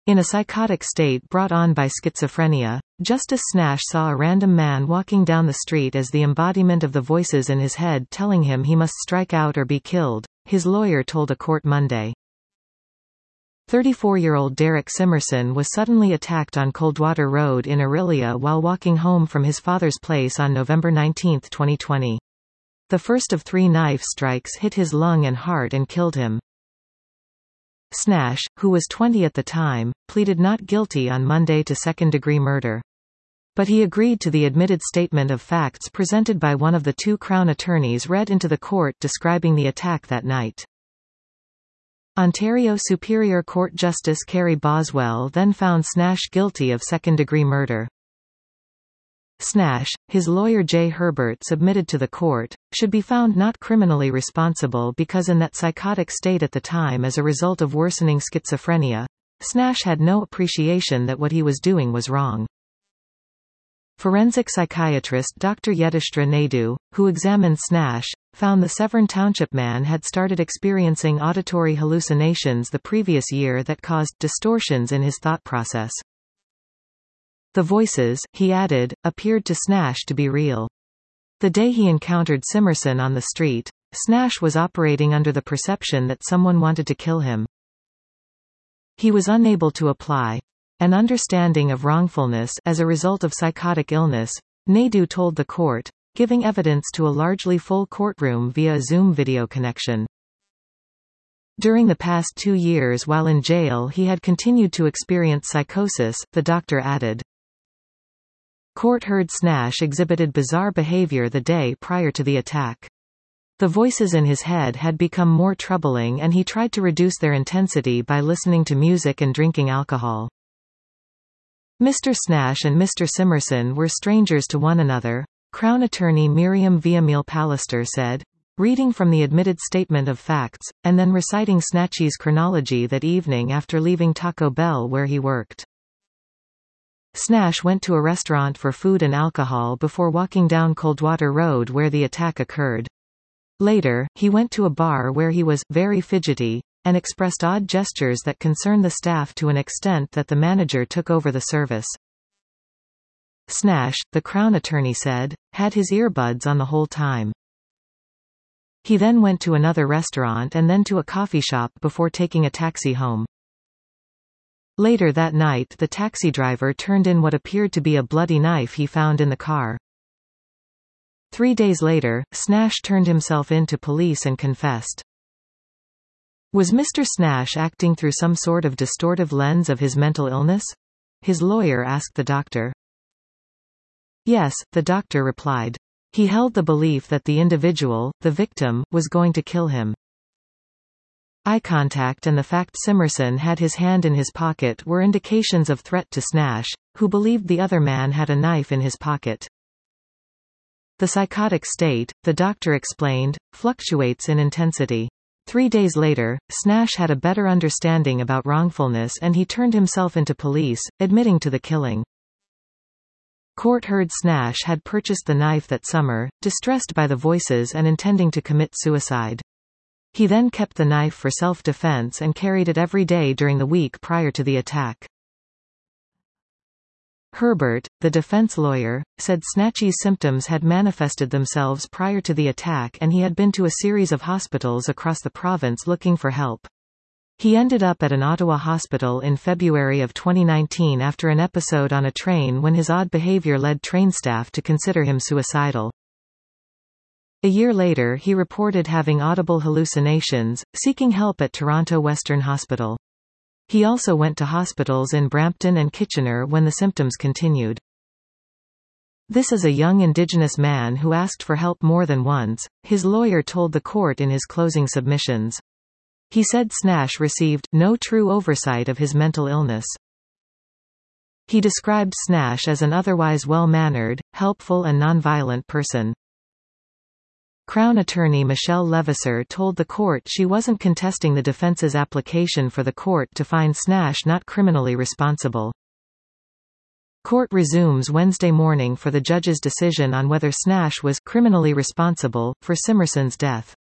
In a psychotic state brought on by schizophrenia, Justice Snash saw a random man walking down the street as the embodiment of the voices in his head telling him he must strike out or be killed, his lawyer told a court Monday. 34-year-old Derek Simerson was suddenly attacked on Coldwater Road in Orillia while walking home from his father's place on November 19, 2020. The first of 3 knife strikes hit his lung and heart and killed him. Snash, who was 20 at the time, pleaded not guilty on Monday to second-degree murder. But he agreed to the admitted statement of facts presented by one of the 2 Crown attorneys read into the court describing the attack that night. Ontario Superior Court Justice Kerry Boswell then found Snash guilty of second-degree murder. Snash, his lawyer Jay Herbert submitted to the court, should be found not criminally responsible because in that psychotic state at the time as a result of worsening schizophrenia, Snash had no appreciation that what he was doing was wrong. Forensic psychiatrist Dr. Yedishtra Naidu, who examined Snash, found the Severn Township man had started experiencing auditory hallucinations the previous year that caused distortions in his thought process. The voices, he added, appeared to Snash to be real. The day he encountered Simerson on the street, Snash was operating under the perception that someone wanted to kill him. He was unable to apply an understanding of wrongfulness as a result of psychotic illness, Naidu told the court, giving evidence to a largely full courtroom via a Zoom video connection. During the past 2 years while in jail he had continued to experience psychosis, the doctor added. Court heard Snash exhibited bizarre behavior the day prior to the attack. The voices in his head had become more troubling and he tried to reduce their intensity by listening to music and drinking alcohol. Mr. Snash and Mr. Simerson were strangers to one another, Crown attorney Miriam Viamil Pallister said, reading from the admitted statement of facts, and then reciting Snatchy's chronology that evening after leaving Taco Bell where he worked. Snash went to a restaurant for food and alcohol before walking down Coldwater Road where the attack occurred. Later, he went to a bar where he was very fidgety and expressed odd gestures that concerned the staff to an extent that the manager took over the service. Snash, the Crown attorney said, had his earbuds on the whole time. He then went to another restaurant and then to a coffee shop before taking a taxi home. Later that night the taxi driver turned in what appeared to be a bloody knife he found in the car. 3 days later, Snash turned himself in to police and confessed. Was Mr. Snash acting through some sort of distortive lens of his mental illness? His lawyer asked the doctor. Yes, the doctor replied. He held the belief that the individual, the victim, was going to kill him. Eye contact and the fact Simerson had his hand in his pocket were indications of threat to Snash, who believed the other man had a knife in his pocket. The psychotic state, the doctor explained, fluctuates in intensity. 3 days later, Snash had a better understanding about wrongfulness and he turned himself into police, admitting to the killing. Court heard Snash had purchased the knife that summer, distressed by the voices and intending to commit suicide. He then kept the knife for self-defense and carried it every day during the week prior to the attack. Herbert, the defense lawyer, said Snatchy's symptoms had manifested themselves prior to the attack and he had been to a series of hospitals across the province looking for help. He ended up at an Ottawa hospital in February of 2019 after an episode on a train when his odd behavior led train staff to consider him suicidal. A year later he reported having audible hallucinations, seeking help at Toronto Western Hospital. He also went to hospitals in Brampton and Kitchener when the symptoms continued. This is a young Indigenous man who asked for help more than once, his lawyer told the court in his closing submissions. He said Snash received no true oversight of his mental illness. He described Snash as an otherwise well-mannered, helpful and nonviolent person. Crown attorney Michelle Levasseur told the court she wasn't contesting the defense's application for the court to find Snash not criminally responsible. Court resumes Wednesday morning for the judge's decision on whether Snash was criminally responsible for Simerson's death.